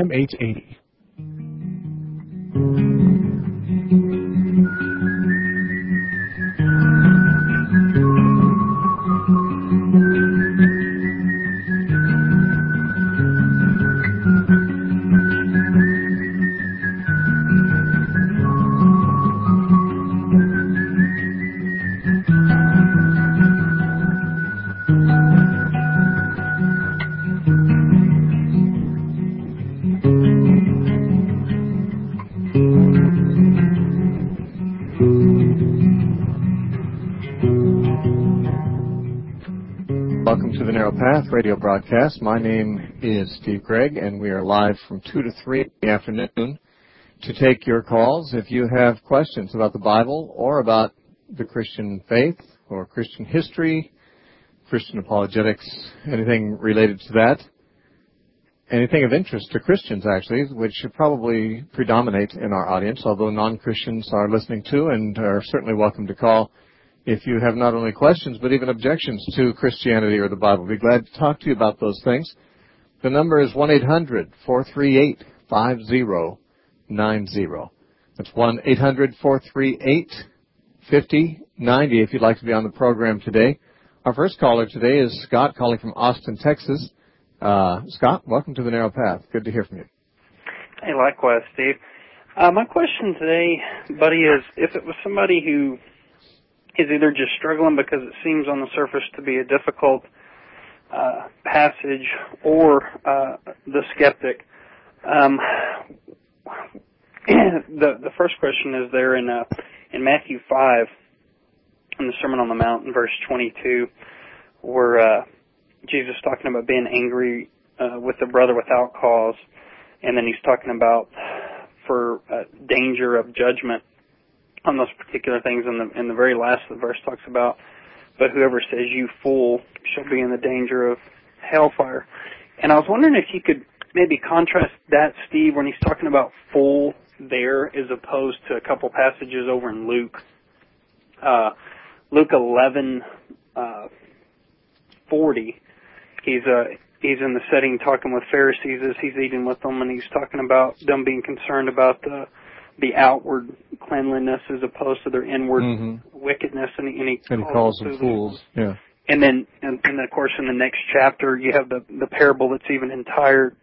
FM 880. Welcome to the Narrow Path radio broadcast. My name is Steve Gregg, and we are live from 2 to 3 in the afternoon to take your calls. If you have questions about the Bible or about the Christian faith or Christian history, Christian apologetics, anything related to that, anything of interest to Christians, actually, which should probably predominate in our audience, although non-Christians are listening too and are certainly welcome to call if you have not only questions but even objections to Christianity or the Bible. We'd be glad to talk to you about those things. The number is 1-800-438-5090. That's 1-800-438-5090 if you'd like to be on the program today. Our first caller today is Scott, calling from Austin, Texas. Scott, welcome to the Narrow Path. Good to hear from you. Hey, likewise, Steve. My question today, buddy, is if it was somebody who is either just struggling because it seems on the surface to be a difficult passage, or the skeptic. The first question is there in Matthew 5, in the Sermon on the Mount, in verse 22, where Jesus is talking about being angry with a brother without cause, and then he's talking about for danger of judgment on those particular things, and the very last of the verse talks about, but whoever says you fool shall be in the danger of hellfire. And I was wondering if you could maybe contrast that, Steve, when he's talking about fool there as opposed to a couple passages over in Luke. Luke 11:40. He's in the setting talking with Pharisees as he's eating with them, and he's talking about them being concerned about the outward cleanliness as opposed to their inward wickedness, and he calls them fools. Yeah. And then, and of course, in the next chapter, you have the parable that's even entitled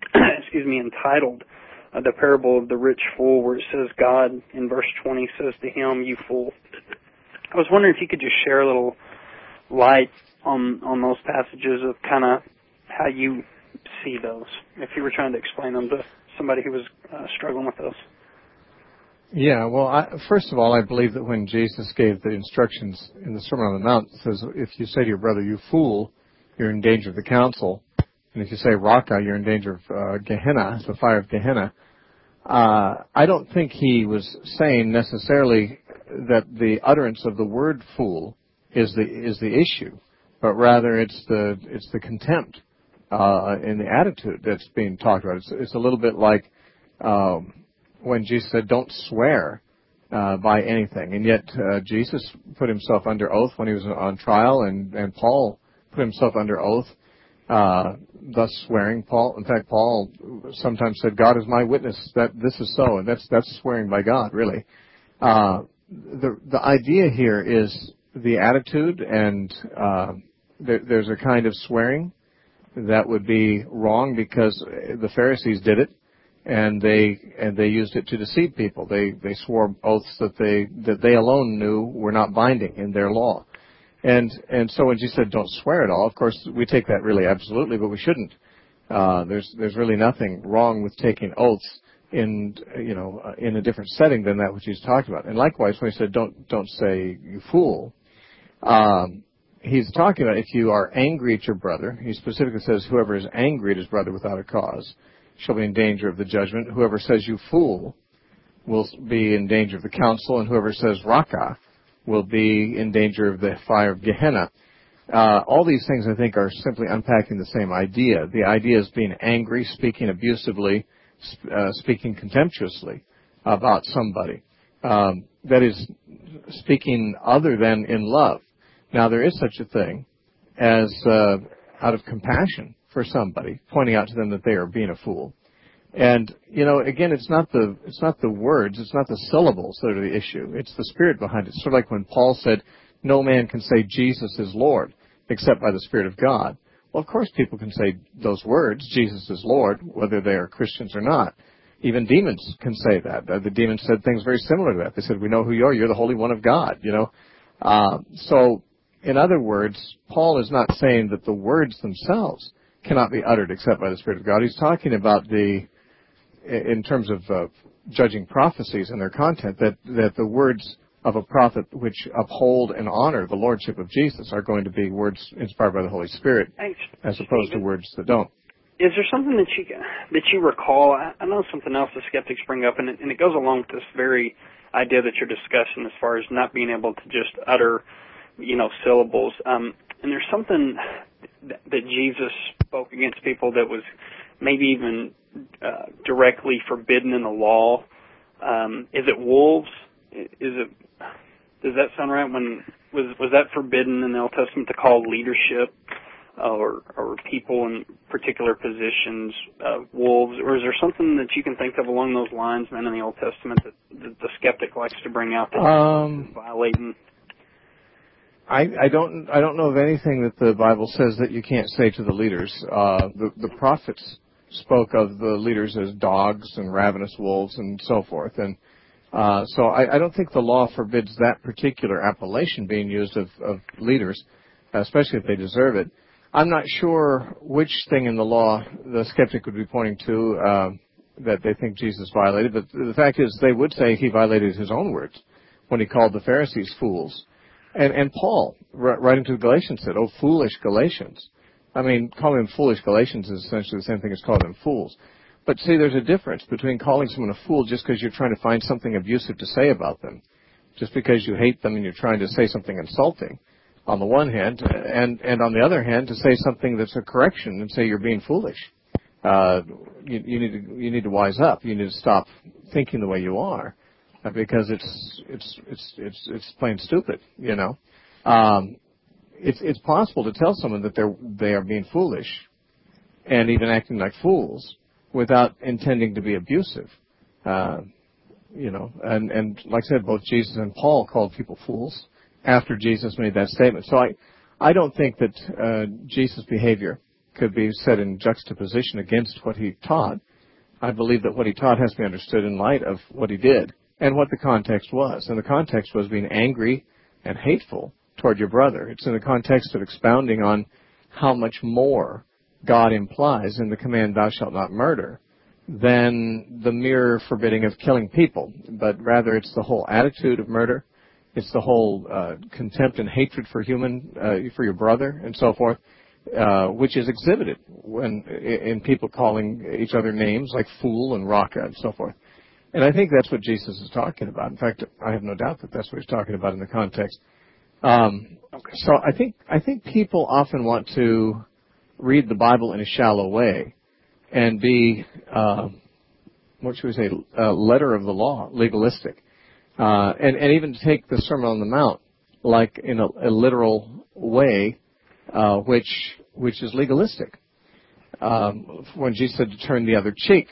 the parable of the rich fool, where it says God in verse 20 says to him, "You fool." I was wondering if you could just share a little light on those passages of kind of how you see those, if you were trying to explain them to somebody who was struggling with those. Yeah, well, first of all, I believe that when Jesus gave the instructions in the Sermon on the Mount, it says, if you say to your brother, you fool, you're in danger of the council. And if you say raka, you're in danger of Gehenna, the fire of Gehenna. I don't think he was saying necessarily that the utterance of the word fool is the issue, but rather it's the contempt in the attitude that's being talked about. It's a little bit like when Jesus said, don't swear by anything. And yet Jesus put himself under oath when he was on trial, and Paul put himself under oath, thus swearing. In fact, Paul sometimes said, God is my witness that this is so, and that's swearing by God, really. The idea here is the attitude, and there's a kind of swearing that would be wrong because the Pharisees did it, and they used it to deceive people. They swore oaths that they alone knew were not binding in their law. And so when Jesus said don't swear at all, of course we take that really absolutely, but we shouldn't. There's really nothing wrong with taking oaths in a different setting than that which he's talked about. And likewise, when he said don't say you fool, he's talking about if you are angry at your brother. He specifically says whoever is angry at his brother without a cause shall be in danger of the judgment. Whoever says you fool will be in danger of the council, and whoever says raka will be in danger of the fire of Gehenna. All these things, I think, are simply unpacking the same idea. The idea is being angry, speaking abusively, speaking contemptuously about somebody. That is, speaking other than in love. Now, there is such a thing as out of compassion for somebody, pointing out to them that they are being a fool. And, again, it's not the words, it's not the syllables that are the issue. It's the spirit behind it. Sort of like when Paul said, no man can say Jesus is Lord except by the Spirit of God. Well, of course people can say those words, Jesus is Lord, whether they are Christians or not. Even demons can say that. The demons said things very similar to that. They said, we know who you are. You're the Holy One of God, So, in other words, Paul is not saying that the words themselves cannot be uttered except by the Spirit of God. He's talking about in terms of judging prophecies and their content, that the words of a prophet which uphold and honor the Lordship of Jesus are going to be words inspired by the Holy Spirit, as opposed to words that don't. Is there something that you recall? I know something else the skeptics bring up, and it goes along with this very idea that you're discussing as far as not being able to just utter, syllables. And there's something that Jesus spoke against people that was maybe even directly forbidden in the law. Is it wolves? Does that sound right? Was that forbidden in the Old Testament to call leadership or people in particular positions wolves? Or is there something that you can think of along those lines, man, in the Old Testament that the skeptic likes to bring out that is violating? I don't know of anything that the Bible says that you can't say to the leaders. The prophets spoke of the leaders as dogs and ravenous wolves and so forth, and so I don't think the law forbids that particular appellation being used of leaders, especially if they deserve it. I'm not sure which thing in the law the skeptic would be pointing to that they think Jesus violated, but the fact is they would say he violated his own words when he called the Pharisees fools. And Paul, writing to the Galatians, said, "Oh, foolish Galatians." I mean, calling them foolish Galatians is essentially the same thing as calling them fools. But see, there's a difference between calling someone a fool just because you're trying to find something abusive to say about them, just because you hate them and you're trying to say something insulting, on the one hand, and on the other hand, to say something that's a correction and say you're being foolish. You need to wise up. You need to stop thinking the way you are, because it's plain stupid. It's possible to tell someone that they are being foolish and even acting like fools without intending to be abusive. And like I said, both Jesus and Paul called people fools after Jesus made that statement. So I don't think that Jesus' behavior could be set in juxtaposition against what he taught. I believe that what he taught has to be understood in light of what he did and what the context was. And the context was being angry and hateful toward your brother. It's in the context of expounding on how much more God implies in the command, "Thou shalt not murder," than the mere forbidding of killing people. But rather, it's the whole attitude of murder. It's the whole contempt and hatred for for your brother and so forth, which is exhibited in people calling each other names like fool and raka and so forth. And I think that's what Jesus is talking about. In fact, I have no doubt that that's what he's talking about in the context. So I think people often want to read the Bible in a shallow way and be, what should we say, letter of the law, legalistic, and even take the Sermon on the Mount like in a literal way, which is legalistic. When Jesus said to turn the other cheek,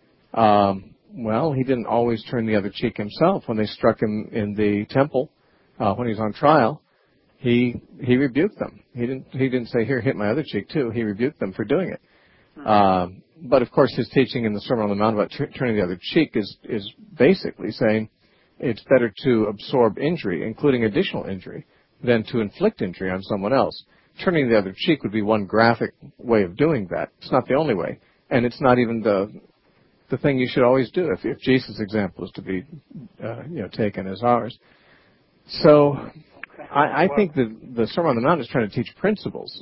well, he didn't always turn the other cheek himself. When they struck him in the temple, when he was on trial, he rebuked them. He didn't say, "Here, hit my other cheek too." He rebuked them for doing it. But of course, his teaching in the Sermon on the Mount about turning the other cheek is basically saying it's better to absorb injury, including additional injury, than to inflict injury on someone else. Turning the other cheek would be one graphic way of doing that. It's not the only way, and it's not even the thing you should always do if Jesus' example is to be taken as ours. So I think that the Sermon on the Mount is trying to teach principles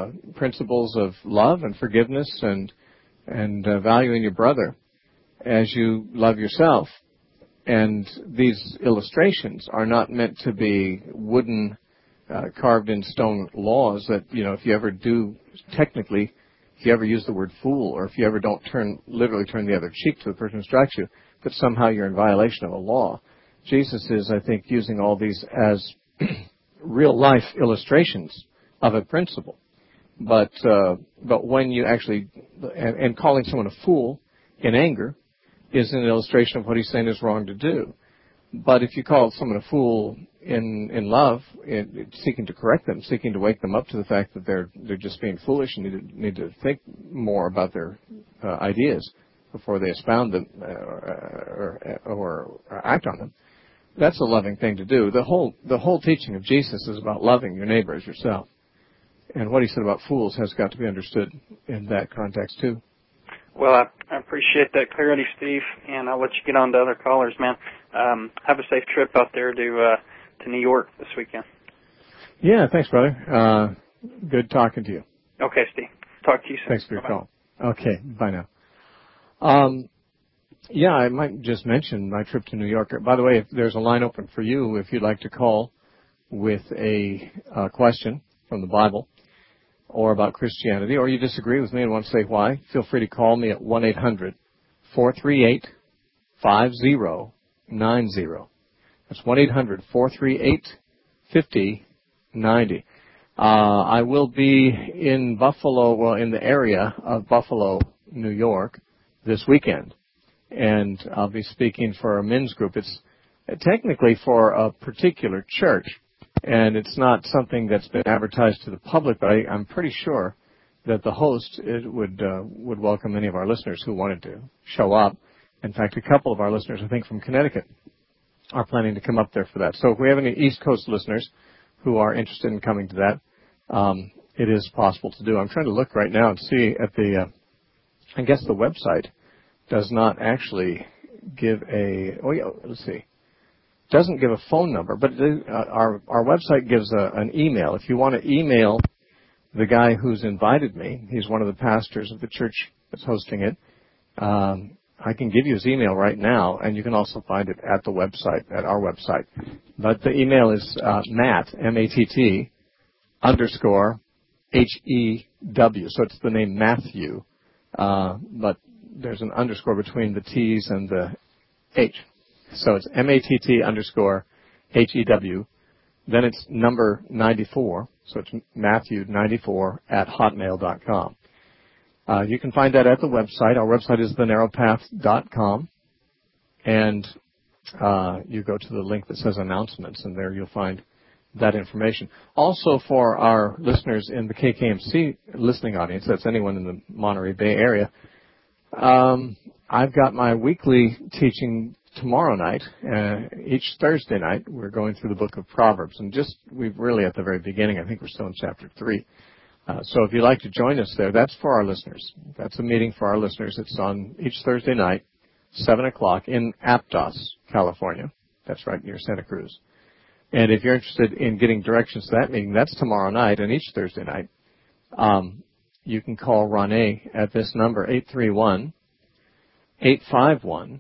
of love and forgiveness and valuing your brother as you love yourself. And these illustrations are not meant to be wooden, carved in stone laws that, if you ever use the word fool, or if you ever don't literally turn the other cheek to the person who strikes you, that somehow you're in violation of a law. Jesus is, I think, using all these as real-life illustrations of a principle. But when you actually, and calling someone a fool in anger is an illustration of what he's saying is wrong to do. But if you call someone a fool in love, seeking to correct them, seeking to wake them up to the fact that they're just being foolish and need to think more about their ideas before they expound them or act on them, that's a loving thing to do. The whole teaching of Jesus is about loving your neighbor as yourself. And what he said about fools has got to be understood in that context too. Well, I appreciate that clarity, Steve, and I'll let you get on to other callers, man. Have a safe trip out there to New York this weekend. Yeah, thanks, brother. Good talking to you. Okay, Steve. Talk to you soon. Thanks for your Bye-bye. call. Okay, bye now. Yeah, I might just mention my trip to New York. By the way, if there's a line open for you if you'd like to call with a question from the Bible or about Christianity, or you disagree with me and want to say why, feel free to call me at 1-800-438-5090. That's 1-800-438-5090. I will be in Buffalo, in the area of Buffalo, New York, this weekend. And I'll be speaking for a men's group. It's technically for a particular church, and it's not something that's been advertised to the public, but I'm pretty sure that the host would welcome any of our listeners who wanted to show up. In fact, a couple of our listeners, I think from Connecticut, are planning to come up there for that. So if we have any East Coast listeners who are interested in coming to that, it is possible to do. I'm trying to look right now and see at I guess the website does not actually give let's see. Doesn't give a phone number, but our website gives an email. If you want to email the guy who's invited me, he's one of the pastors of the church that's hosting it. I can give you his email right now, and you can also find it at the website, at our website. But the email is Matt, M-A-T-T, _ H-E-W. So it's the name Matthew, but there's an underscore between the T's and the H. So it's M-A-T-T _ H-E-W. Then it's number 94. So it's Matthew94 at hotmail.com. You can find that at the website. Our website is thenarrowpath.com. And you go to the link that says announcements, and there you'll find that information. Also for our listeners in the KKMC listening audience, that's anyone in the Monterey Bay area, I've got my weekly teaching tomorrow night. Each Thursday night, we're going through the book of Proverbs. And we're really at the very beginning. I think we're still in chapter 3. So if you'd like to join us there, that's for our listeners. That's a meeting for our listeners. It's on each Thursday night, 7 o'clock in Aptos, California. That's right near Santa Cruz. And if you're interested in getting directions to that meeting, that's tomorrow night and each Thursday night. You can call Ronnie at this number, 831-851-0444.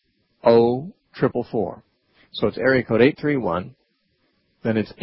So it's area code 831, then it's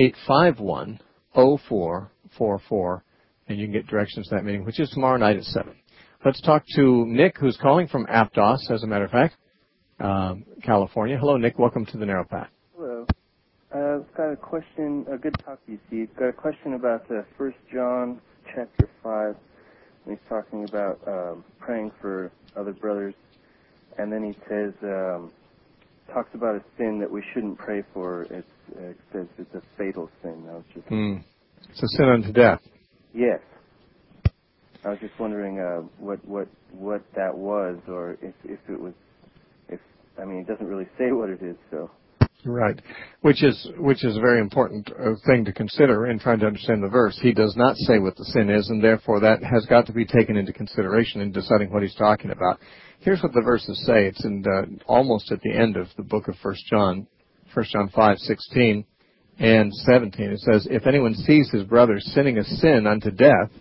851-0444, and you can get directions to that meeting, which is tomorrow night at 7. Let's talk to Nick, who's calling from Aptos, as a matter of fact, California. Hello, Nick. Welcome to the Narrow Path. Hello. I've got a question. Good to talk to you, Steve. Got a question about 1 John chapter 5. He's talking about praying for other brothers, and then he says, talks about a sin that we shouldn't pray for. It says it's a fatal sin. I was just It's a sin unto death. Yes. I was just wondering what that was, or if it was. It doesn't really say what it is, so. Right, which is a very important thing to consider in trying to understand the verse. He does not say what the sin is, and therefore that has got to be taken into consideration in deciding what he's talking about. Here's what the verses say. It's in almost at the end of the book of 1 John 5:16 and 17. It says, if anyone sees his brother sinning a sin unto death,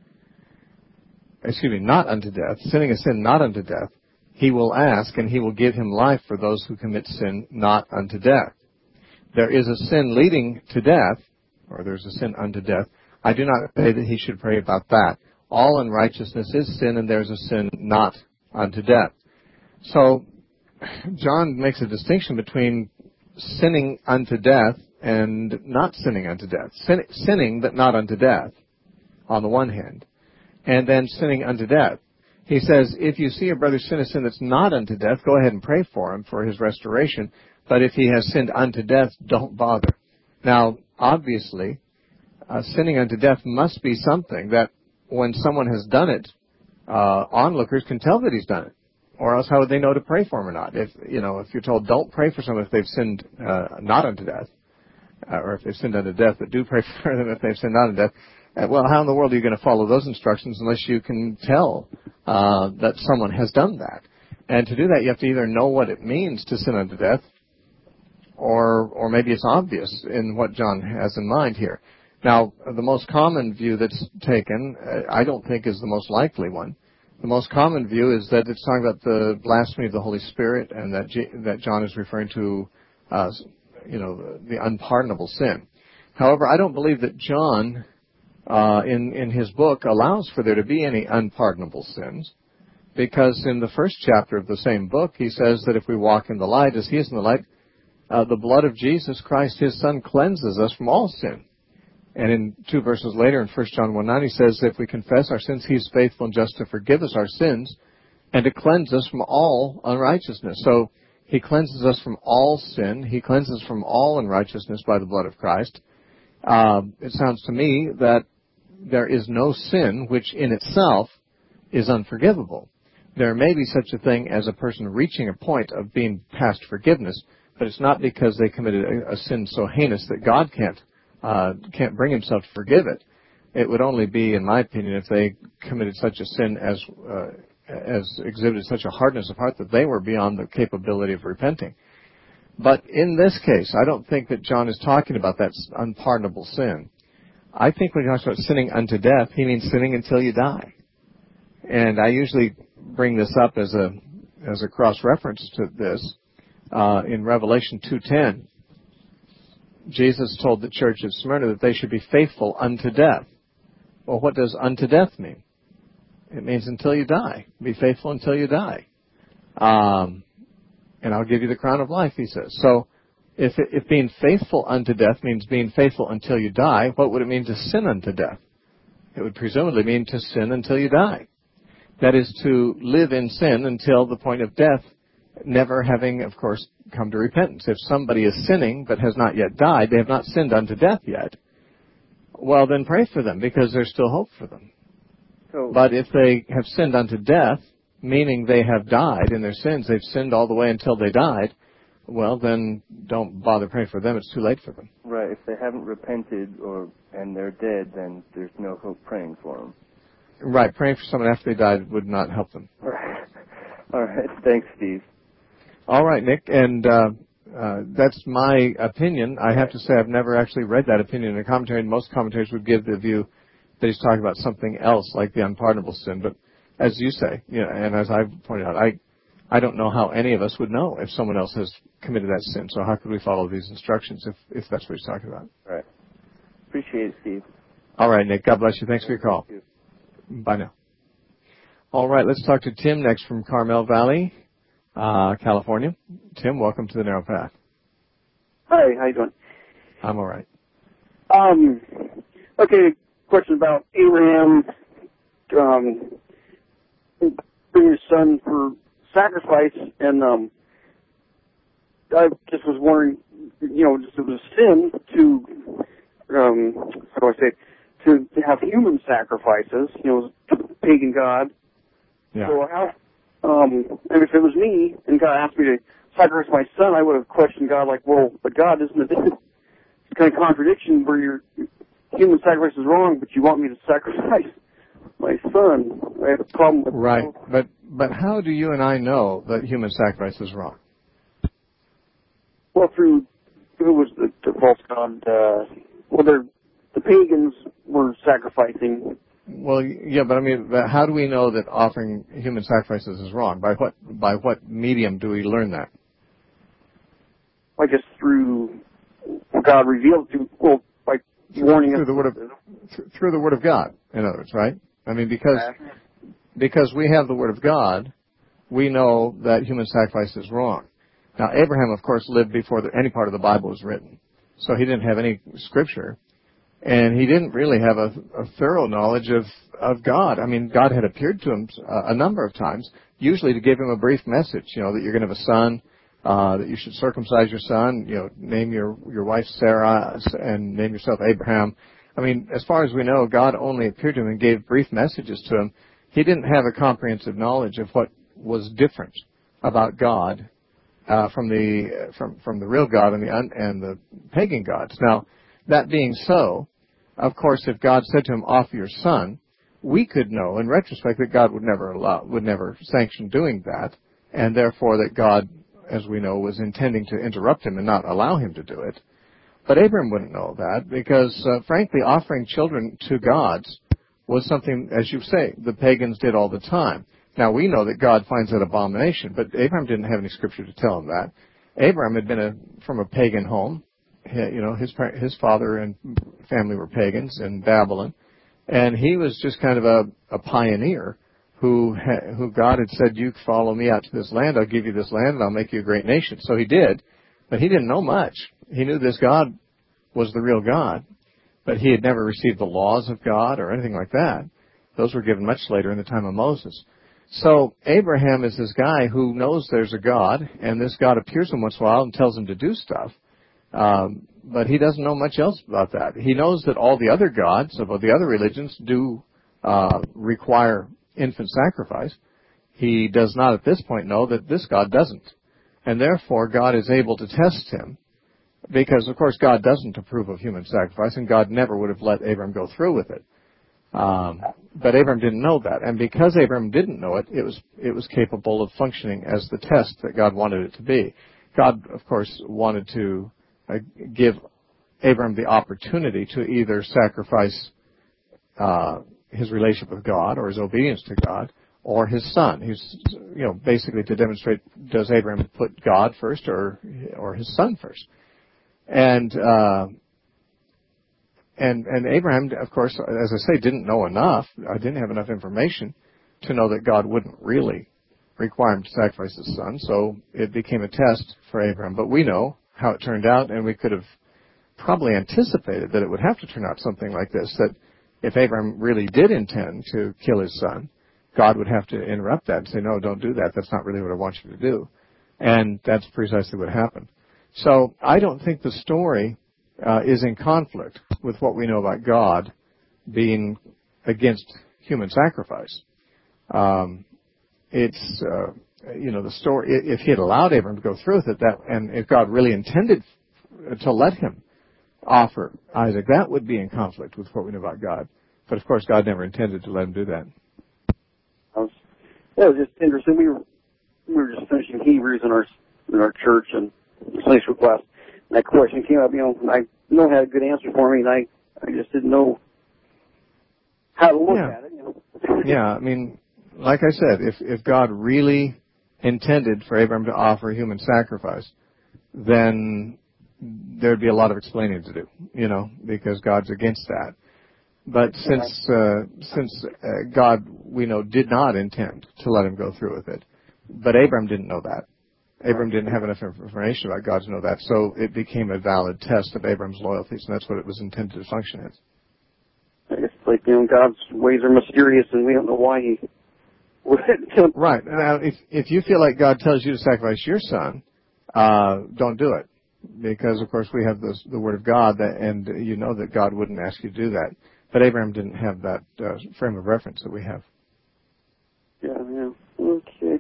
not unto death, sinning a sin not unto death, he will ask, and he will give him life for those who commit sin not unto death. There is a sin leading to death, or there's a sin unto death. I do not say that he should pray about that. All unrighteousness is sin, and there's a sin not unto death. So John makes a distinction between sinning unto death and not sinning unto death. Sinning but not unto death, on the one hand, and then sinning unto death. He says, if you see your brother sin a sin that's not unto death, go ahead and pray for him for his restoration. But if he has sinned unto death, don't bother. Now, obviously, sinning unto death must be something that when someone has done it, onlookers can tell that he's done it. Or else how would they know to pray for him or not? If you're told don't pray for someone if they've sinned not unto death, or if they've sinned unto death, but do pray for them if they've sinned not unto death, well, how in the world are you going to follow those instructions unless you can tell that someone has done that? And to do that, you have to either know what it means to sin unto death, or maybe it's obvious in what John has in mind here. Now, the most common view that's taken, I don't think is the most likely one. The most common view is that it's talking about the blasphemy of the Holy Spirit, and that John is referring to, the unpardonable sin. However, I don't believe that John, in his book, allows for there to be any unpardonable sins, because in the first chapter of the same book, he says that if we walk in the light as he is in the light, the blood of Jesus Christ, his Son, cleanses us from all sin. And in 2 verses later, in 1 John 1:9, he says, if we confess our sins, he is faithful and just to forgive us our sins and to cleanse us from all unrighteousness. So he cleanses us from all sin. He cleanses from all unrighteousness by the blood of Christ. It sounds to me that there is no sin which in itself is unforgivable. There may be such a thing as a person reaching a point of being past forgiveness, but it's not because they committed a sin so heinous that God can't bring himself to forgive it. It would only be, in my opinion, if they committed such a sin as exhibited such a hardness of heart that they were beyond the capability of repenting. But in this case, I don't think that John is talking about that unpardonable sin. I think when he talks about sinning unto death, he means sinning until you die. And I usually bring this up as a cross-reference to this. In Revelation 2:10, Jesus told the church of Smyrna that they should be faithful unto death. Well, what does unto death mean? It means until you die. Be faithful until you die. And I'll give you the crown of life, he says. So if being faithful unto death means being faithful until you die, what would it mean to sin unto death? It would presumably mean to sin until you die. That is, to live in sin until the point of death, never having, of course, come to repentance. If somebody is sinning but has not yet died, they have not sinned unto death yet, well, then pray for them, because there's still hope for them. But if they have sinned unto death, meaning they have died in their sins, they've sinned all the way until they died, well, then don't bother praying for them. It's too late for them. Right. If they haven't repented and they're dead, then there's no hope praying for them. Right. Praying for someone after they died would not help them. Right. All right. Thanks, Steve. All right, Nick, and that's my opinion. I have to say I've never actually read that opinion in a commentary, and most commentators would give the view that he's talking about something else, like the unpardonable sin. But as you say, and as I've pointed out, I don't know how any of us would know if someone else has committed that sin. So how could we follow these instructions if that's what he's talking about? Right. Appreciate it, Steve. All right, Nick. God bless you. Thanks for your call. Thank you. Bye now. All right, let's talk to Tim next from Carmel Valley, California. Tim, welcome to the Narrow Path. Hi, how you doing? I'm all right. Okay, question about Abraham bringing his son for sacrifice, and I just was wondering, just it was a sin to, how do I say, to have human sacrifices, pagan god. Yeah. So how, and if it was me and God asked me to sacrifice my son, I would have questioned God like, well, but God, isn't it it's kind of contradiction where your human sacrifice is wrong, but you want me to sacrifice my son? I have a problem with right. But how do you and I know that human sacrifice is wrong? Well, through who was the false god? The pagans were sacrificing. Well, yeah, but I mean, how do we know that offering human sacrifices is wrong? By what medium do we learn that? I guess through God revealed by warning us. Through the Word of God, in other words, right? I mean, because we have the Word of God, we know that human sacrifice is wrong. Now, Abraham, of course, lived before any part of the Bible was written, so he didn't have any scripture And he didn't really have a thorough knowledge of God. I mean, God had appeared to him a number of times, usually to give him a brief message, that you're going to have a son, that you should circumcise your son, name your wife Sarah and name yourself Abraham. I mean, as far as we know, God only appeared to him and gave brief messages to him. He didn't have a comprehensive knowledge of what was different about God from the real God and the pagan gods. Now, that being so, of course, if God said to him, "Offer your son," we could know in retrospect that God would never sanction doing that, and therefore that God, as we know, was intending to interrupt him and not allow him to do it. But Abraham wouldn't know that because, frankly, offering children to gods was something, as you say, the pagans did all the time. Now, we know that God finds that abomination, but Abraham didn't have any scripture to tell him that. Abraham had been from a pagan home. His father and family were pagans in Babylon, and he was just kind of a pioneer who God had said, "You follow me out to this land, I'll give you this land, and I'll make you a great nation." So he did, but he didn't know much. He knew this God was the real God, but he had never received the laws of God or anything like that. Those were given much later in the time of Moses. So Abraham is this guy who knows there's a God, and this God appears to him once in a while and tells him to do stuff. But he doesn't know much else about that. He knows that all the other gods of the other religions do require infant sacrifice. He does not at this point know that this God doesn't. And therefore, God is able to test him because, of course, God doesn't approve of human sacrifice, and God never would have let Abraham go through with it. But Abraham didn't know that. And because Abraham didn't know it, it was capable of functioning as the test that God wanted it to be. God, of course, wanted to give Abraham the opportunity to either sacrifice his relationship with God or his obedience to God or his son. He's, basically to demonstrate, does Abraham put God first or his son first? And Abraham, of course, as I say, didn't know enough. I didn't have enough information to know that God wouldn't really require him to sacrifice his son. So it became a test for Abraham. But we know how it turned out, and we could have probably anticipated that it would have to turn out something like this, that if Abraham really did intend to kill his son, God would have to interrupt that and say, "No, don't do that. That's not really what I want you to do." And that's precisely what happened. So I don't think the story is in conflict with what we know about God being against human sacrifice. It's the story. If he had allowed Abraham to go through with it, and if God really intended to let him offer Isaac, that would be in conflict with what we know about God. But of course, God never intended to let him do that. It was just interesting. We were just finishing Hebrews in our church and Sunday school class. And that question came up. I know had a good answer for me, and I just didn't know how to look at it. Yeah, I mean, like I said, if God really intended for Abraham to offer a human sacrifice, then there'd be a lot of explaining to do, because God's against that. But since God, we know, did not intend to let him go through with it, but Abraham didn't know that. Abraham didn't have enough information about God to know that, so it became a valid test of Abraham's loyalties, and that's what it was intended to function as. I guess God's ways are mysterious, and we don't know why he would. Right. Now, if you feel like God tells you to sacrifice your son, don't do it, because of course we have the Word of God, and you know that God wouldn't ask you to do that. But Abraham didn't have that frame of reference that we have. Yeah. Okay.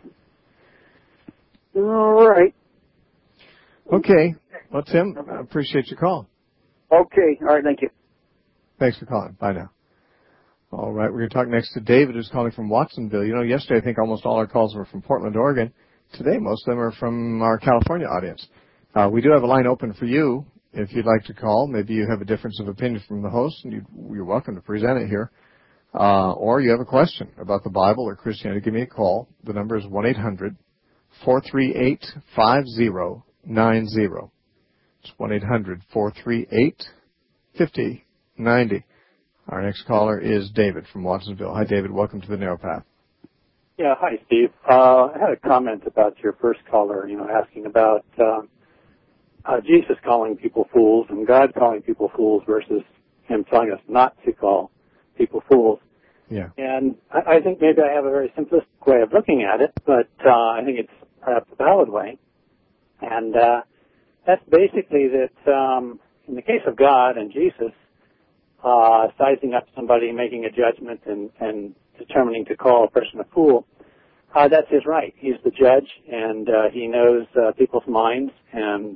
All right. Okay. Well, Tim, I appreciate your call. Okay. All right. Thank you. Thanks for calling. Bye now. All right. We're going to talk next to David, who's calling from Watsonville. Yesterday I think almost all our calls were from Portland, Oregon. Today most of them are from our California audience. We do have a line open for you. If you'd like to call, maybe you have a difference of opinion from the host, and you're welcome to present it here. Or you have a question about the Bible or Christianity, give me a call. The number is 1-800-438-5090. It's 1-800-438-5090. Our next caller is David from Watsonville. Hi, David. Welcome to the Narrow Path. Yeah, hi, Steve. I had a comment about your first caller, asking about Jesus calling people fools and God calling people fools versus him telling us not to call people fools. Yeah. And I think maybe I have a very simplistic way of looking at it, but I think it's perhaps a valid way. And that's basically that in the case of God and Jesus, sizing up somebody, making a judgment, and determining to call a person a fool, that's his right. He's the judge, and he knows people's minds and,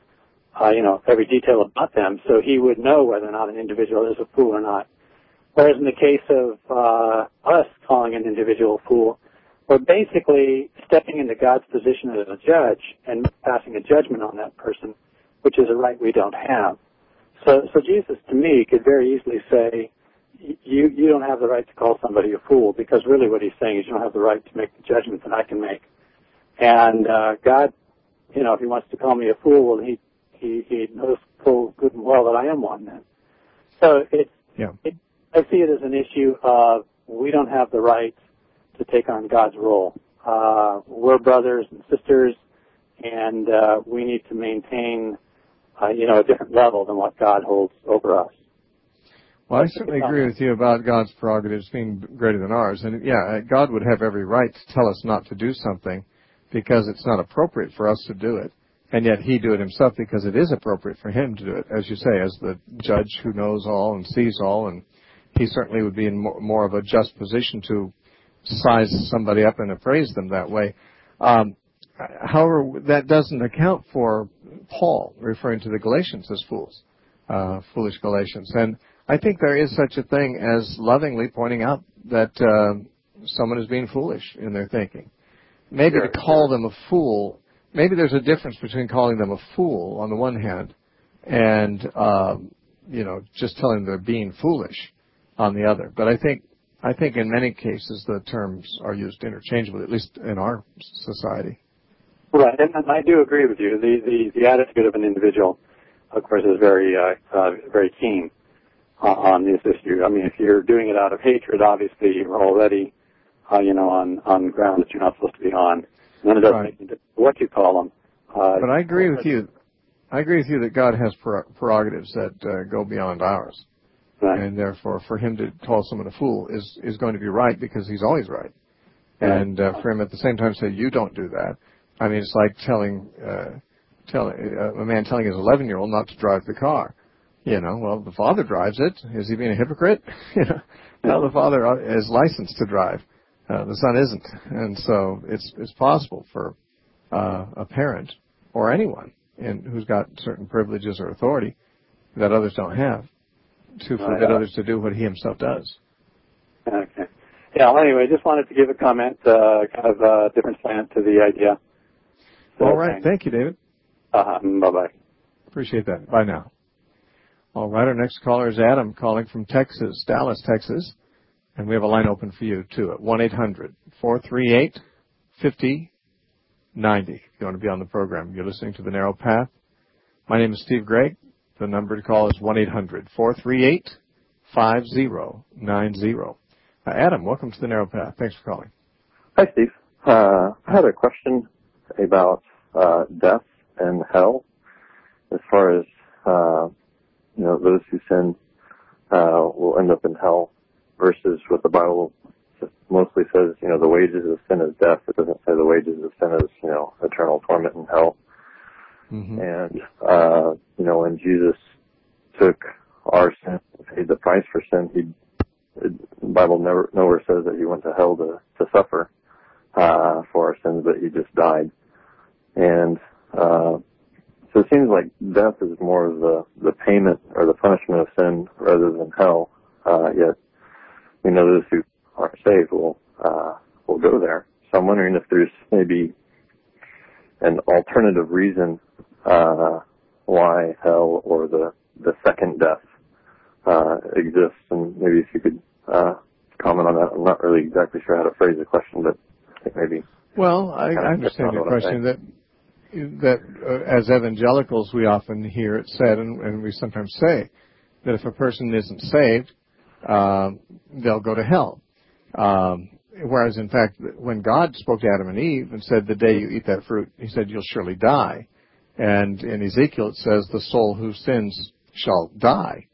every detail about them, so he would know whether or not an individual is a fool or not. Whereas in the case of us calling an individual a fool, we're basically stepping into God's position as a judge and passing a judgment on that person, which is a right we don't have. So Jesus, to me, could very easily say, you don't have the right to call somebody a fool, because really what he's saying is you don't have the right to make the judgment that I can make. And God, if he wants to call me a fool, well, he knows full good and well that I am one then. So I see it as an issue of we don't have the right to take on God's role. We're brothers and sisters, and we need to maintain, a different level than what God holds over us. Well, I certainly agree with you about God's prerogatives being greater than ours. And, God would have every right to tell us not to do something because it's not appropriate for us to do it. And yet he do it himself because it is appropriate for him to do it, as you say, as the judge who knows all and sees all. And he certainly would be in more of a just position to size somebody up and appraise them that way. However, that doesn't account for Paul referring to the Galatians as fools, foolish Galatians. And I think there is such a thing as lovingly pointing out that someone is being foolish in their thinking. Maybe to call them a fool, maybe there's a difference between calling them a fool on the one hand and, just telling them they're being foolish on the other. But I think in many cases the terms are used interchangeably, at least in our society. Right, and I do agree with you. The attitude of an individual, of course, is very very keen on this issue. I mean, if you're doing it out of hatred, obviously you're already, on ground that you're not supposed to be on. And then it doesn't make any difference what you call them. But I agree with you. I agree with you that God has prerogatives that go beyond ours. Right. And therefore, for him to call someone a fool is going to be right because he's always right. And for him at the same time say, you don't do that. I mean, it's like telling a man telling his 11-year-old not to drive the car. Well, the father drives it. Is he being a hypocrite? No, the father is licensed to drive. The son isn't. And so it's possible for a parent or anyone who's got certain privileges or authority that others don't have to forbid others to do what he himself does. Okay. Yeah, well, anyway, just wanted to give a comment, kind of a different slant to the idea. So, all right. Thank you, David. Bye-bye. Appreciate that. Bye now. All right. Our next caller is Adam calling from Texas, Dallas, Texas. And we have a line open for you, too, at 1-800-438-5090. If you want to be on the program. You're listening to The Narrow Path. My name is Steve Gregg. The number to call is 1-800-438-5090. Adam, welcome to The Narrow Path. Thanks for calling. Hi, Steve. I had a question about death and hell, as far as those who sin will end up in hell, versus what the Bible mostly says. The wages of sin is death. It doesn't say the wages of sin is eternal torment in hell. Mm-hmm. And when Jesus took our sin, paid the price for sin, the Bible nowhere says that he went to hell to suffer for our sins, but he just died. And so it seems like death is more of the payment or the punishment of sin rather than hell. Yet those who aren't saved will go there. So I'm wondering if there's maybe an alternative reason why hell or the second death exists, and maybe if you could comment on that. I'm not really exactly sure how to phrase the question, but I think maybe. Well, I understand your question. That as evangelicals we often hear it said, and we sometimes say, that if a person isn't saved, they'll go to hell. Whereas, in fact, when God spoke to Adam and Eve and said, the day you eat that fruit, he said, you'll surely die. And in Ezekiel it says, the soul who sins shall die.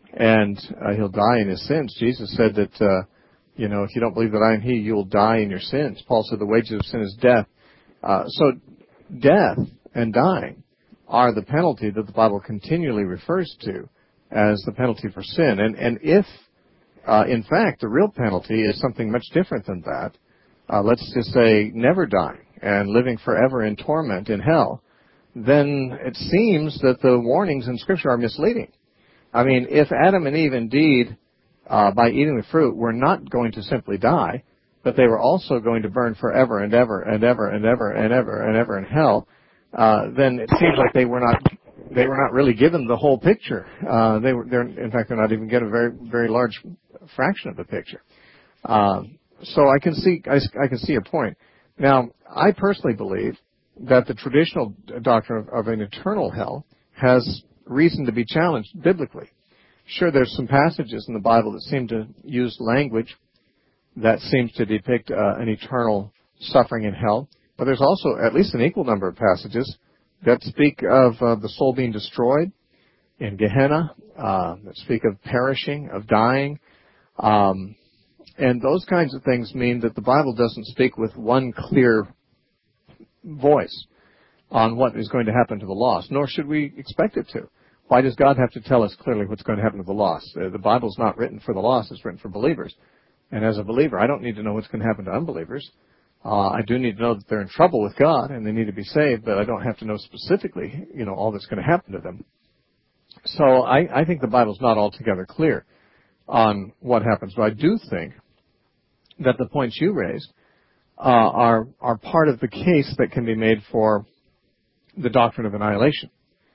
and he'll die in his sins. Jesus said that, if you don't believe that I am he, you will die in your sins. Paul said the wages of sin is death. So death and dying are the penalty that the Bible continually refers to as the penalty for sin. And if, in fact, the real penalty is something much different than that, let's just say never dying and living forever in torment in hell, then it seems that the warnings in Scripture are misleading. I mean, if Adam and Eve indeed, by eating the fruit, were not going to simply die, but they were also going to burn forever and ever and ever and ever and ever and ever in hell, then it seems like they were not really given the whole picture. In fact, they're not even given a very, very large fraction of the picture. So I can see your point. Now, I personally believe that the traditional doctrine of an eternal hell has reason to be challenged biblically. Sure, there's some passages in the Bible that seem to use language that seems to depict an eternal suffering in hell, but there's also at least an equal number of passages that speak of the soul being destroyed in Gehenna, that speak of perishing, of dying, and those kinds of things mean that the Bible doesn't speak with one clear voice on what is going to happen to the lost, nor should we expect it to. Why does God have to tell us clearly what's going to happen to the lost? The Bible's not written for the lost, it's written for believers. And as a believer, I don't need to know what's going to happen to unbelievers. I do need to know that they're in trouble with God and they need to be saved, but I don't have to know specifically, all that's going to happen to them. So I think the Bible's not altogether clear on what happens, but I do think that the points you raised are part of the case that can be made for the doctrine of annihilation.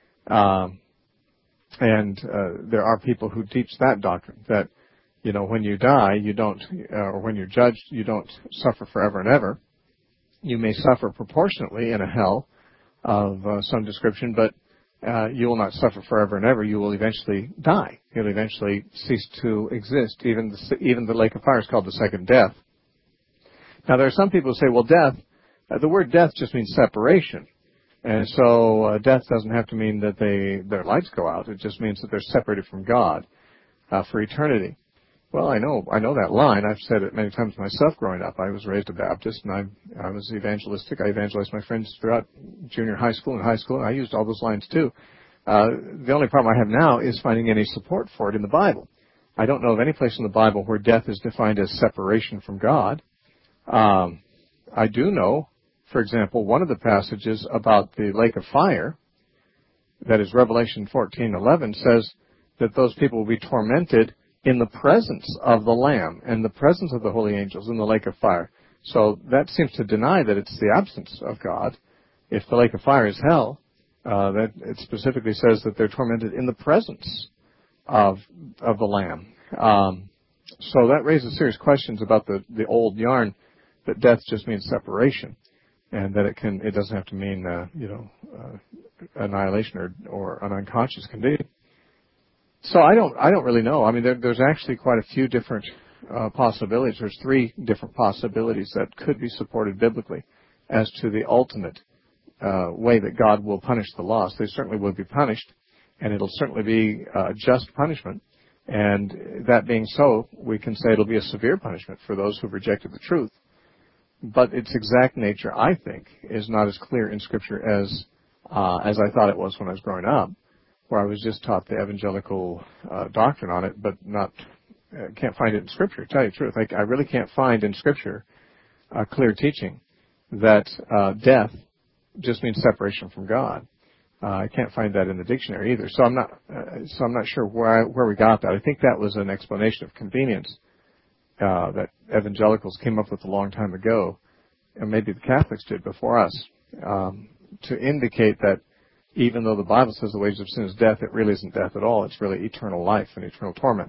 And there are people who teach that doctrine, that, when you die, you don't, or when you're judged, you don't suffer forever and ever. You may suffer proportionately in a hell of some description, but you will not suffer forever and ever. You will eventually die. You'll eventually cease to exist. Even the lake of fire is called the second death. Now, there are some people who say, well, death, the word death just means separation. And so death doesn't have to mean that their lights go out. It just means that they're separated from God for eternity. Well, I know that line. I've said it many times myself growing up. I was raised a Baptist, and I was evangelistic. I evangelized my friends throughout junior high school and high school, and I used all those lines too. The only problem I have now is finding any support for it in the Bible. I don't know of any place in the Bible where death is defined as separation from God. I do know, for example, one of the passages about the lake of fire, that is Revelation 14:11, says that those people will be tormented in the presence of the Lamb and the presence of the holy angels in the lake of fire. So that seems to deny that it's the absence of God. If the lake of fire is hell, that it specifically says that they're tormented in the presence of the Lamb. So that raises serious questions about the old yarn that death just means separation, and that it doesn't have to mean annihilation or an unconscious condition. So I don't really know. I mean, there's actually quite a few different possibilities. There's 3 different possibilities that could be supported biblically as to the ultimate way that God will punish the lost. They certainly will be punished, and it'll certainly be just punishment. And that being so, we can say it'll be a severe punishment for those who've rejected the truth. But its exact nature, I think, is not as clear in Scripture as I thought it was when I was growing up, where I was just taught the evangelical doctrine on it, but can't find it in Scripture. To tell you the truth, I really can't find in Scripture a clear teaching that death just means separation from God. I can't find that in the dictionary either. So I'm not sure where we got that. I think that was an explanation of convenience that evangelicals came up with a long time ago, and maybe the Catholics did before us, to indicate that even though the Bible says the wages of sin is death, it really isn't death at all. It's really eternal life and eternal torment.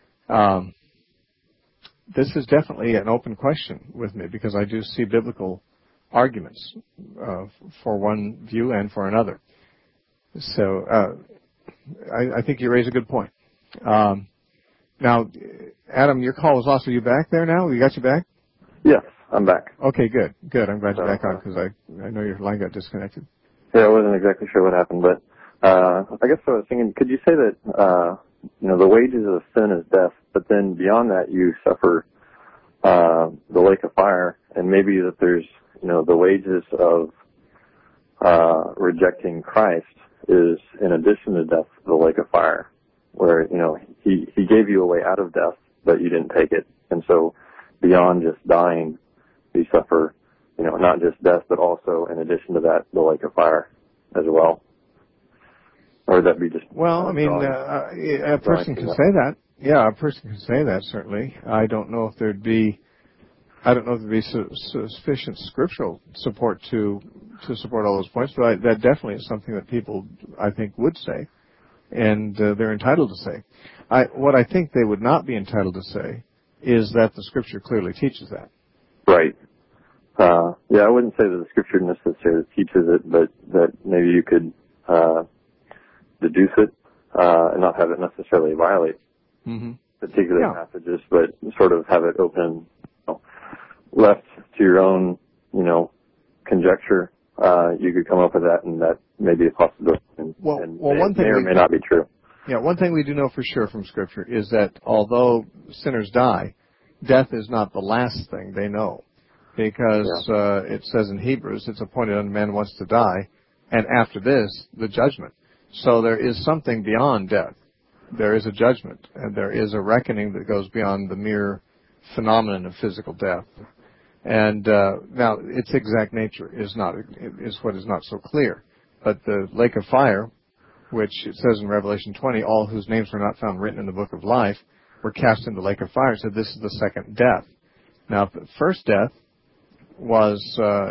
This is definitely an open question with me, because I do see biblical arguments for one view and for another. So I think you raise a good point. Now, Adam, your call was also, you back there now? We got you back? Yes, I'm back. Okay, good. I'm glad you're back on, because I know your line got disconnected. Yeah, I wasn't exactly sure what happened, but I guess I was thinking, could you say that the wages of sin is death, but then beyond that you suffer the lake of fire, and maybe that there's, the wages of rejecting Christ is in addition to death, the lake of fire, where, he gave you a way out of death, but you didn't take it. And so beyond just dying, you suffer, not just death, but also in addition to that, the lake of fire as well. Or would that be just... Well, I mean, a person can say that. Yeah, a person can say that, certainly. I don't know if there'd be sufficient scriptural support to support all those points, but that definitely is something that people, I think, would say, and they're entitled to say. What I think they would not be entitled to say is that the Scripture clearly teaches that. Right. Yeah, I wouldn't say that the Scripture necessarily teaches it, but that maybe you could deduce it and not have it necessarily violate particular passages, but sort of have it open, left to your own, conjecture. You could come up with that, and that may be a possibility. And one thing may or may not be true. Yeah, one thing we do know for sure from Scripture is that although sinners die, death is not the last thing they know. Because it says in Hebrews, it's appointed unto man once to die, and after this, the judgment. So there is something beyond death. There is a judgment, and there is a reckoning that goes beyond the mere phenomenon of physical death. And now, its exact nature is what is not so clear. But the lake of fire, which it says in Revelation 20, all whose names were not found written in the book of life were cast into the lake of fire. So this is the second death. Now, if the first death was,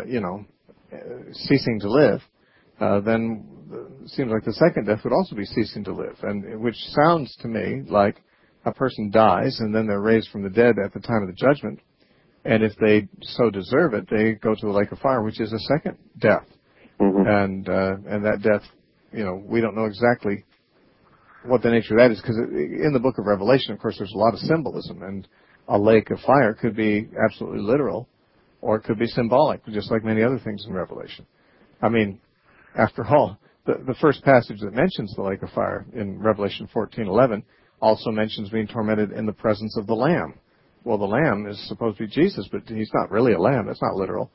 ceasing to live, then it seems like the second death would also be ceasing to live, and which sounds to me like a person dies and then they're raised from the dead at the time of the judgment, and if they so deserve it, they go to the lake of fire, which is a second death. And that death, we don't know exactly what the nature of that is, because in the book of Revelation, of course, there's a lot of symbolism, and a lake of fire could be absolutely literal, or it could be symbolic, just like many other things in Revelation. I mean, after all, the first passage that mentions the lake of fire in Revelation 14:11 also mentions being tormented in the presence of the Lamb. Well, the Lamb is supposed to be Jesus, but he's not really a lamb. That's not literal.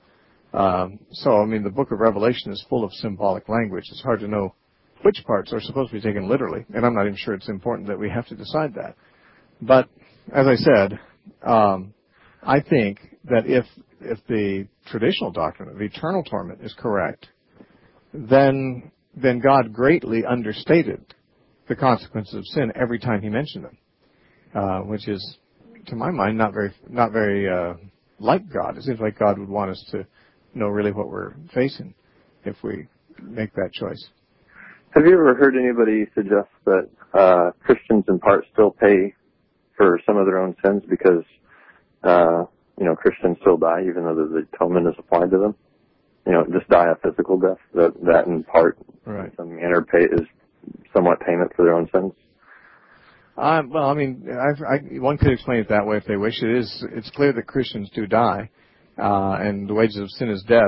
The book of Revelation is full of symbolic language. It's hard to know which parts are supposed to be taken literally, and I'm not even sure it's important that we have to decide that. But, as I said, I think that if the traditional doctrine of eternal torment is correct, then God greatly understated the consequences of sin every time he mentioned them, which is, to my mind, not very like God. It seems like God would want us to know really what we're facing if we make that choice. Have you ever heard anybody suggest that Christians in part still pay for some of their own sins because Christians still die even though the atonement is applied to them? Just die a physical death. That in part, right, in some manner, is somewhat payment for their own sins. One could explain it that way if they wish. It's clear that Christians do die, and the wages of sin is death.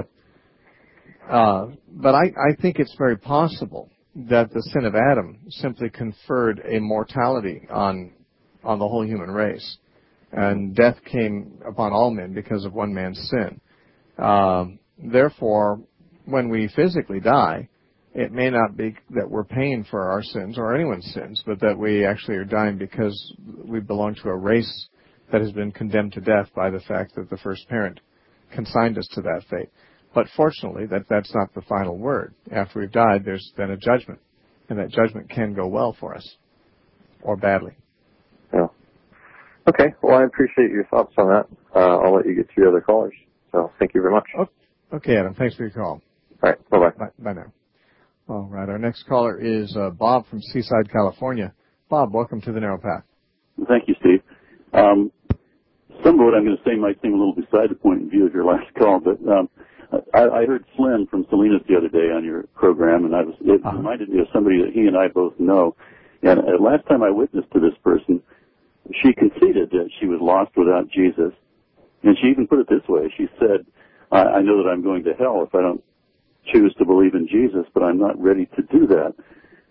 But I think it's very possible that the sin of Adam simply conferred a mortality on the whole human race, and death came upon all men because of one man's sin. Therefore, when we physically die, it may not be that we're paying for our sins or anyone's sins, but that we actually are dying because we belong to a race that has been condemned to death by the fact that the first parent consigned us to that fate. But fortunately, that's not the final word. After we've died, there's then a judgment, and that judgment can go well for us, or badly. Yeah. Okay, well, I appreciate your thoughts on that. I'll let you get to your other callers. So thank you very much. Okay, Adam, thanks for your call. All right, bye-bye. Bye now. All right, our next caller is Bob from Seaside, California. Bob, welcome to the Narrow Path. Thank you, Steve. Some of what I'm going to say might seem a little beside the point in view of your last call, but I heard Flynn from Salinas the other day on your program, and it reminded me of somebody that he and I both know. And last time I witnessed to this person, she conceded that she was lost without Jesus, and she even put it this way. She said, I know that I'm going to hell if I don't choose to believe in Jesus, but I'm not ready to do that.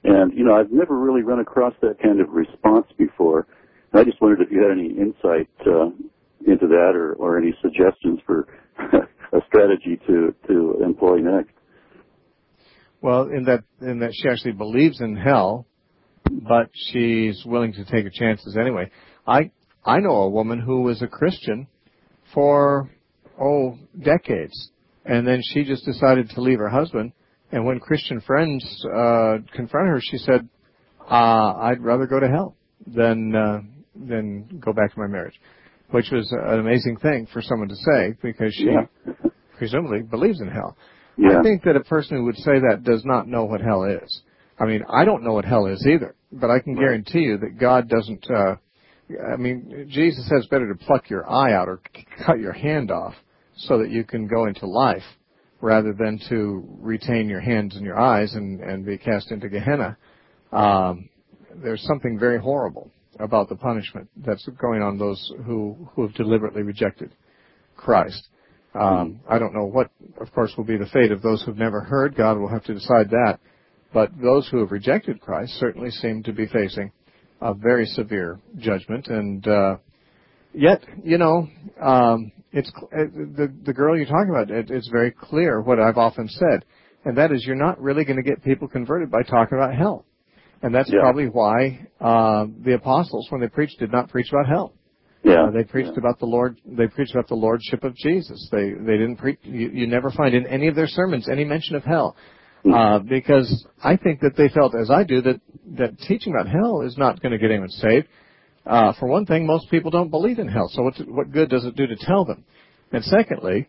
And, I've never really run across that kind of response before. And I just wondered if you had any insight into that or any suggestions for a strategy to employ next. Well, in that she actually believes in hell, but she's willing to take her chances anyway. I know a woman who was a Christian for, decades, and then she just decided to leave her husband, and when Christian friends confronted her, she said, I'd rather go to hell than go back to my marriage, which was an amazing thing for someone to say, because she presumably believes in hell. Yeah. I think that a person who would say that does not know what hell is. I mean, I don't know what hell is either, but I can guarantee you that God doesn't, Jesus says better to pluck your eye out or cut your hand off so that you can go into life rather than to retain your hands and your eyes and be cast into Gehenna. There's something very horrible about the punishment that's going on those who have deliberately rejected Christ. I don't know what, of course, will be the fate of those who've never heard. God will have to decide that. But those who have rejected Christ certainly seem to be facing a very severe judgment. And yet, it's the girl you're talking about, it's very clear what I've often said, and that is you're not really going to get people converted by talking about hell. And that's probably why the apostles, when they preached, did not preach about hell. Yeah. They preached about the Lord. They preached about the lordship of Jesus. They didn't preach. You never find in any of their sermons any mention of hell, because I think that they felt, as I do, that teaching about hell is not going to get anyone saved. For one thing, most people don't believe in hell. So what good does it do to tell them? And secondly,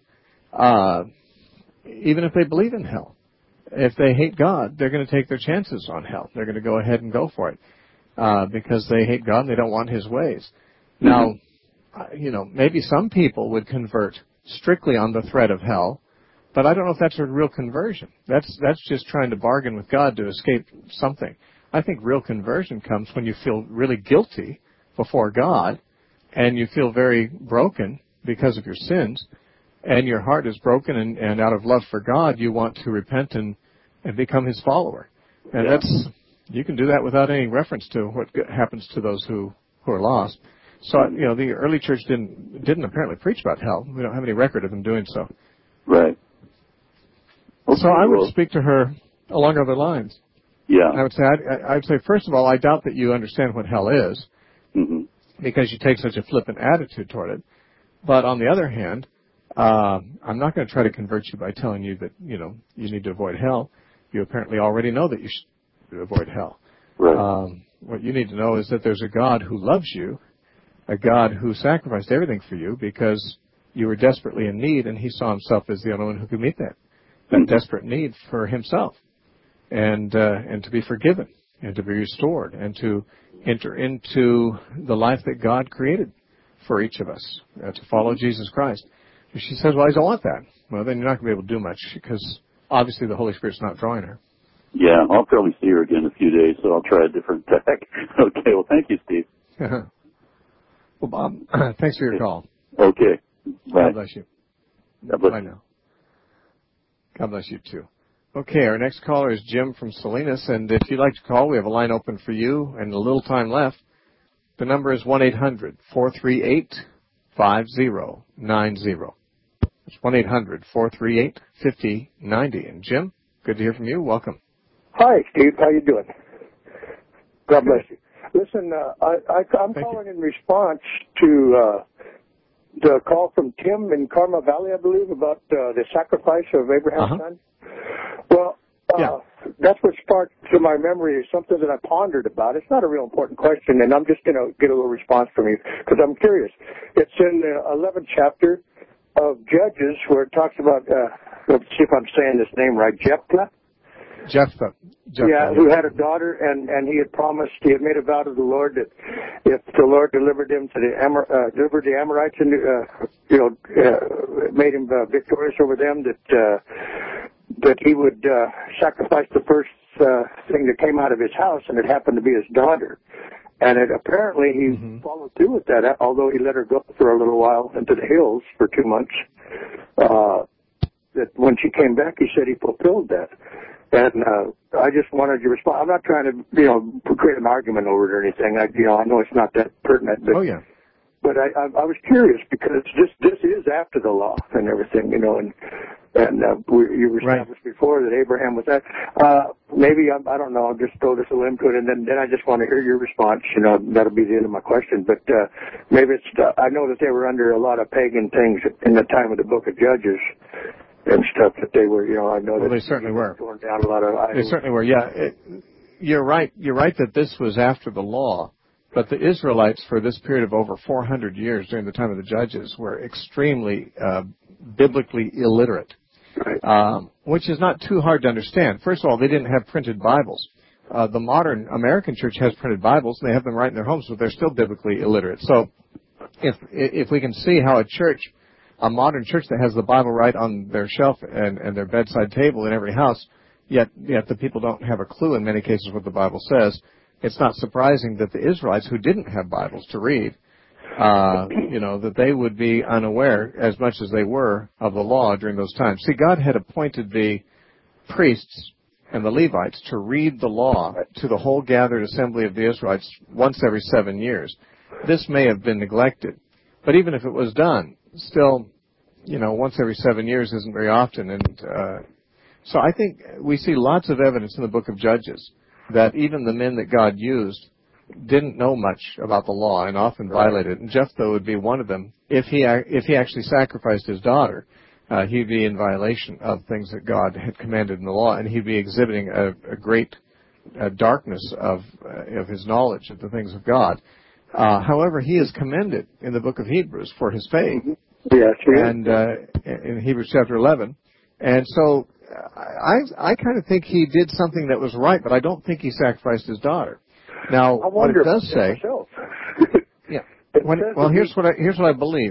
even if they believe in hell, if they hate God, they're going to take their chances on hell. They're going to go ahead and go for it because they hate God and they don't want His ways. Now, maybe some people would convert strictly on the threat of hell, but I don't know if that's a real conversion. That's just trying to bargain with God to escape something. I think real conversion comes when you feel really guilty before God and you feel very broken because of your sins, and your heart is broken, and out of love for God, you want to repent and become His follower. And you can do that without any reference to what happens to those who are lost. So, the early church didn't apparently preach about hell. We don't have any record of them doing so. Right. Okay, so I would speak to her along other lines. Yeah. I would say, first of all, I doubt that you understand what hell is, because you take such a flippant attitude toward it. But on the other hand, I'm not going to try to convert you by telling you that, you need to avoid hell. You apparently already know that you should avoid hell. Right. What you need to know is that there's a God who loves you, a God who sacrificed everything for you because you were desperately in need, and He saw Himself as the only one who could meet that desperate need for Himself, and to be forgiven, and to be restored, and to enter into the life that God created for each of us, to follow Jesus Christ. If she says, well, I don't want that, well, then you're not going to be able to do much, because obviously the Holy Spirit's not drawing her. Yeah, I'll probably see her again in a few days, so I'll try a different tack. Okay, well, thank you, Steve. Well, Bob, thanks for your call. Okay. Bye. God bless you. God bless Bye now. God bless you, too. Okay, our next caller is Jim from Salinas, and if you'd like to call, we have a line open for you and a little time left. The number is 1-800-438-5090. It's 1-800-438-5090. And Jim, good to hear from you. Welcome. Hi, Steve. How you doing? God bless you. Listen, I'm calling in response to the call from Tim in Carmel Valley, I believe, about the sacrifice of Abraham's son. Well, that's what sparked to my memory something that I pondered about. It's not a real important question, and I'm just going to get a little response from you because I'm curious. It's in the 11th chapter of Judges where it talks about, let's see if I'm saying this name right, Jephthah, who had a daughter, and he had promised, he had made a vow to the Lord that if the Lord delivered him to the Amorites and made him victorious over them, that he would sacrifice the first thing that came out of his house, and it happened to be his daughter. And apparently he followed through with that, although he let her go for a little while into the hills for 2 months. That when she came back, he said he fulfilled that. And I just wanted your response. I'm not trying to, create an argument over it or anything. I know it's not that pertinent. But, oh, yeah. But I was curious because this is after the law and everything, and you were established before that Abraham was that. Maybe, I don't know, I'll just throw this a limb to it, and then I just want to hear your response. That'll be the end of my question. But maybe it's, I know that they were under a lot of pagan things in the time of the Book of Judges and stuff that they were, I know that they certainly were. Torn down a lot of idols. They certainly were, yeah. You're right that this was after the law. But the Israelites, for this period of over 400 years during the time of the Judges, were extremely biblically illiterate, right. Which is not too hard to understand. First of all, they didn't have printed Bibles. The modern American church has printed Bibles, and they have them right in their homes, but they're still biblically illiterate. So if we can see how a modern church that has the Bible right on their shelf and their bedside table in every house, yet the people don't have a clue in many cases what the Bible says, it's not surprising that the Israelites who didn't have Bibles to read, that they would be unaware as much as they were of the law during those times. See, God had appointed the priests and the Levites to read the law to the whole gathered assembly of the Israelites once every 7 years. This may have been neglected, but even if it was done, still, once every 7 years isn't very often. And so I think we see lots of evidence in the book of Judges that even the men that God used didn't know much about the law and often violated it. And Jephthah would be one of them. If he actually sacrificed his daughter, he'd be in violation of things that God had commanded in the law, and he'd be exhibiting a great darkness of his knowledge of the things of God. However, he is commended in the book of Hebrews for his faith. Yes, and in Hebrews chapter 11. And so I kind of think he did something that was right, but I don't think he sacrificed his daughter. Now, what it does say, yeah. Here's what I believe.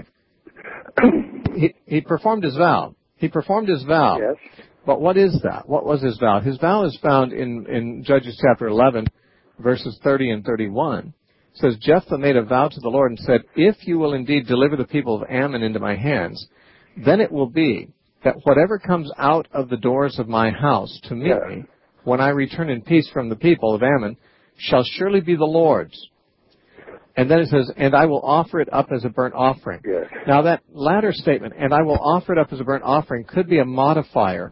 He performed his vow. Yes. But what is that? What was his vow? His vow is found in Judges chapter 11, verses 30 and 31. It says, Jephthah made a vow to the Lord and said, if you will indeed deliver the people of Ammon into my hands, then it will be that whatever comes out of the doors of my house to meet me, when I return in peace from the people of Ammon, shall surely be the Lord's. And then it says, and I will offer it up as a burnt offering. Yes. Now that latter statement, and I will offer it up as a burnt offering, could be a modifier.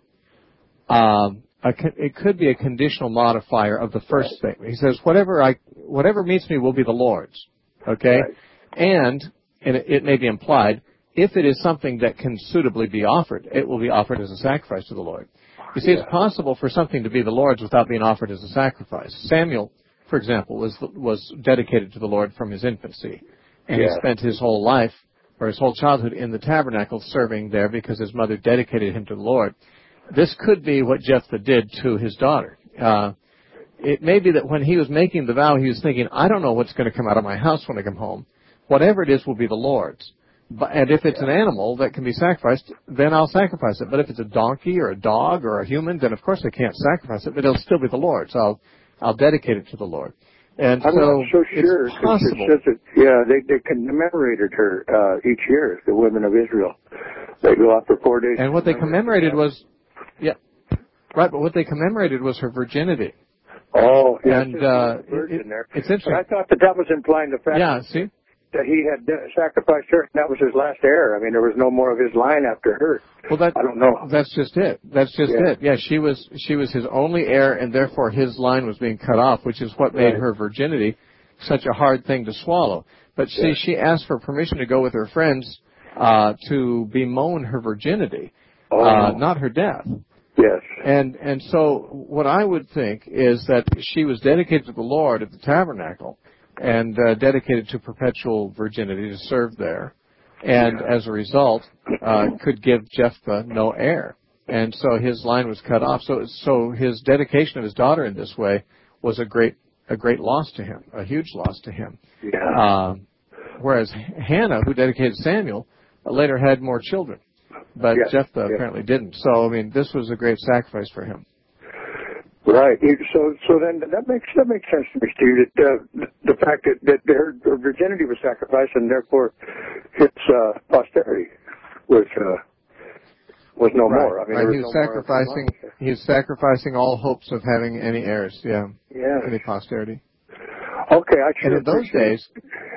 It could be a conditional modifier of the first statement. He says, whatever meets me will be the Lord's. Okay? Right. And it may be implied, if it is something that can suitably be offered, it will be offered as a sacrifice to the Lord. You see, it's possible for something to be the Lord's without being offered as a sacrifice. Samuel, for example, was dedicated to the Lord from his infancy. And he spent his whole life, or his whole childhood, in the tabernacle serving there because his mother dedicated him to the Lord. This could be what Jephthah did to his daughter. It may be that when he was making the vow, he was thinking, I don't know what's going to come out of my house when I come home. Whatever it is will be the Lord's. And if it's an animal that can be sacrificed, then I'll sacrifice it. But if it's a donkey or a dog or a human, then of course I can't sacrifice it, but it'll still be the Lord's. I'll dedicate it to the Lord. And I'm not so sure. It's possible. It says they commemorated her each year, the women of Israel. They go out for 4 days. And what they commemorated was, but what they commemorated was her virginity. Oh, yeah. And it's interesting. But I thought that was implying the fact that he had sacrificed her, and that was his last heir. I mean, there was no more of his line after her. Well, I don't know. That's just it. It. Yeah, she was his only heir, and therefore his line was being cut off, which is what made her virginity such a hard thing to swallow. But see, she asked for permission to go with her friends to bemoan her virginity, not her death. Yes. And so what I would think is that she was dedicated to the Lord at the tabernacle and dedicated to perpetual virginity to serve there, and as a result could give Jephthah no heir. And so his line was cut off. So his dedication of his daughter in this way was a great loss to him, a huge loss to him. Yeah. Whereas Hannah, who dedicated Samuel, later had more children. But Jephthah apparently didn't. So, I mean, this was a great sacrifice for him. Right. So then that makes sense to me, Steve. The fact that her virginity was sacrificed, and therefore its posterity was. was no right. more. I mean, right. there was He was sacrificing all hopes of having any heirs, yeah. any posterity. Okay, I sure. And in those days,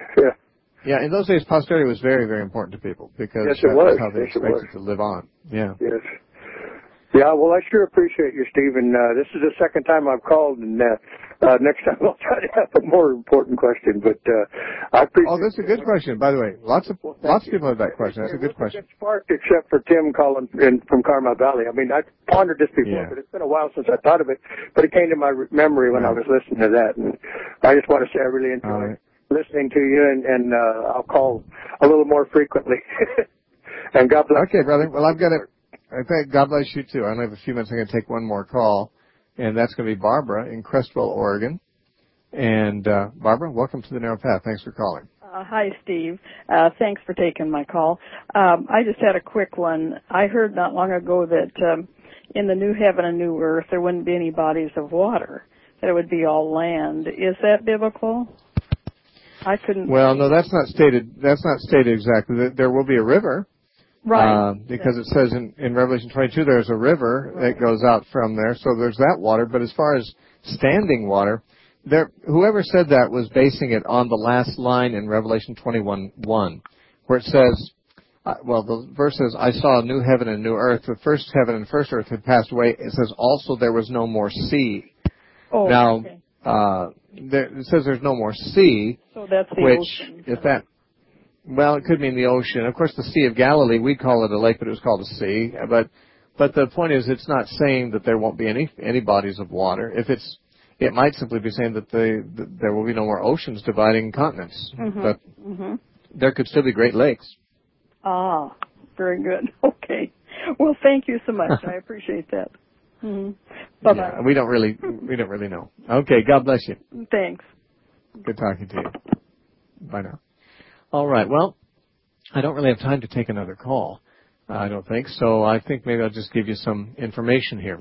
yeah, in those days, posterity was very, very important to people because yes, that was how they yes, expected to live on. Yeah. Yes. Yeah, well, I sure appreciate you, Stephen. This is the second time I've called, and next time I'll try to have a more important question. But I appreciate. Oh, that's a good question, by the way. Lots of people have that question. That's a good question. It sparked, except for Tim calling from Carmel Valley. I mean, I've pondered this before, but it's been a while since I thought of it. But it came to my memory when I was listening to that, and I just want to say I really enjoyed listening to you, and I'll call a little more frequently. And God bless. Okay, brother. Well, I've got it. I think God bless you too. I only have a few minutes. I'm going to take one more call, and that's going to be Barbara in Crestville, Oregon. And Barbara, welcome to the Narrow Path. Thanks for calling. Hi, Steve. Thanks for taking my call. I just had a quick one. I heard not long ago that in the new heaven and new earth there wouldn't be any bodies of water. That it would be all land. Is that biblical? I couldn't. Well, no, that's not stated. That's not stated exactly. There will be a river. Right. Because it says in Revelation 22 there's a river that goes out from there, so there's that water. But as far as standing water, whoever said that was basing it on the last line in Revelation 21:1, where it says, the verse says, I saw a new heaven and new earth. The first heaven and first earth had passed away. It says also there was no more sea. Oh, now, okay. It says there's no more sea. So that's the ocean. Well, it could mean the ocean. Of course, the Sea of Galilee, we call it a lake, but it was called a sea. But the point is, it's not saying that there won't be any bodies of water. It might simply be saying that there will be no more oceans dividing continents. Mm-hmm. But there could still be Great Lakes. Ah, very good. Okay. Well, thank you so much. I appreciate that. Mm-hmm. Bye-bye. Yeah, we don't really know. Okay, God bless you. Thanks. Good talking to you. Bye now. All right. Well, I don't really have time to take another call. I don't think. So I think maybe I'll just give you some information here.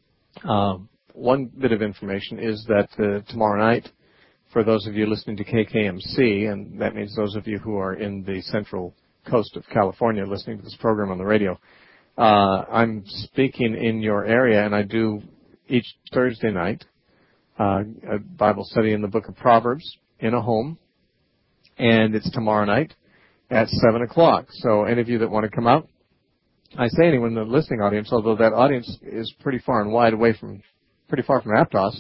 One bit of information is that tomorrow night, for those of you listening to KKMC, and that means those of you who are in the central coast of California listening to this program on the radio, I'm speaking in your area, and I do each Thursday night a Bible study in the book of Proverbs in a home. And it's tomorrow night at 7 o'clock. So any of you that want to come out, I say anyone in the listening audience, although that audience is pretty far and wide away pretty far from Aptos.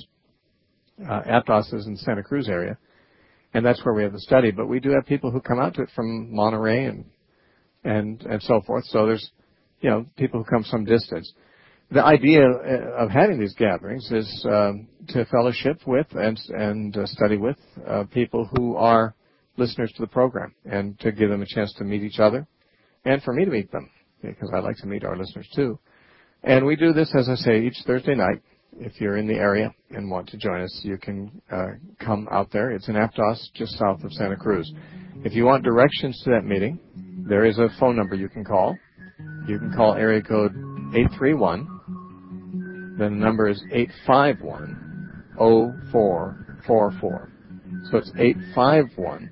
Aptos is in the Santa Cruz area, and that's where we have the study. But we do have people who come out to it from Monterey and so forth. So there's, people who come some distance. The idea of having these gatherings is to fellowship with and study with people who are listeners to the program, and to give them a chance to meet each other, and for me to meet them, because I like to meet our listeners too. And we do this, as I say, each Thursday night. If you're in the area and want to join us, you can come out there. It's in Aptos, just south of Santa Cruz. If you want directions to that meeting, there is a phone number you can call. You can call area code 831. Then the number is 851-0444. So it's 851-0444.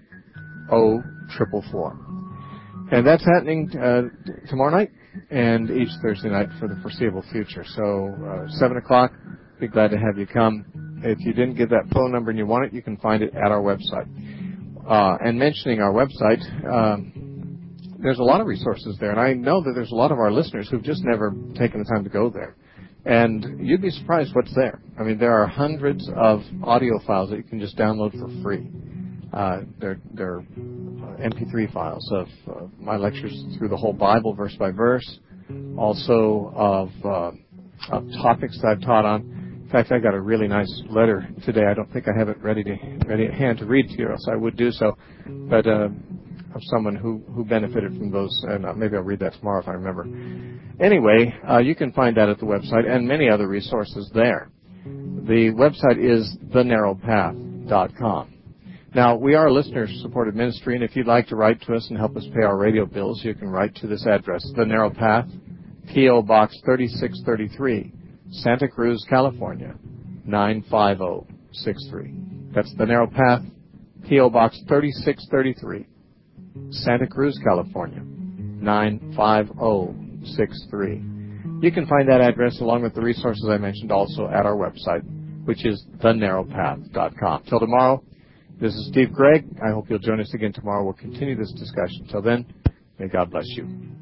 And that's happening tomorrow night and each Thursday night for the foreseeable future. So 7 o'clock, be glad to have you come. If you didn't get that phone number and you want it, you can find it at our website. And mentioning our website, there's a lot of resources there, and I know that there's a lot of our listeners who've just never taken the time to go there. And you'd be surprised what's there. I mean, there are hundreds of audio files that you can just download for free. They're MP3 files of my lectures through the whole Bible, verse by verse, also of topics that I've taught on. In fact, I got a really nice letter today. I don't think I have it ready at hand to read to you, or else I would do so. But of someone who benefited from those, and maybe I'll read that tomorrow if I remember. Anyway, you can find that at the website and many other resources there. The website is thenarrowpath.com. Now, we are a listener-supported ministry, and if you'd like to write to us and help us pay our radio bills, you can write to this address, The Narrow Path, P.O. Box 3633, Santa Cruz, California, 95063. That's The Narrow Path, P.O. Box 3633, Santa Cruz, California, 95063. 863. You can find that address along with the resources I mentioned also at our website, which is thenarrowpath.com. Till tomorrow, this is Steve Gregg. I hope you'll join us again tomorrow. We'll continue this discussion. Till then, may God bless you.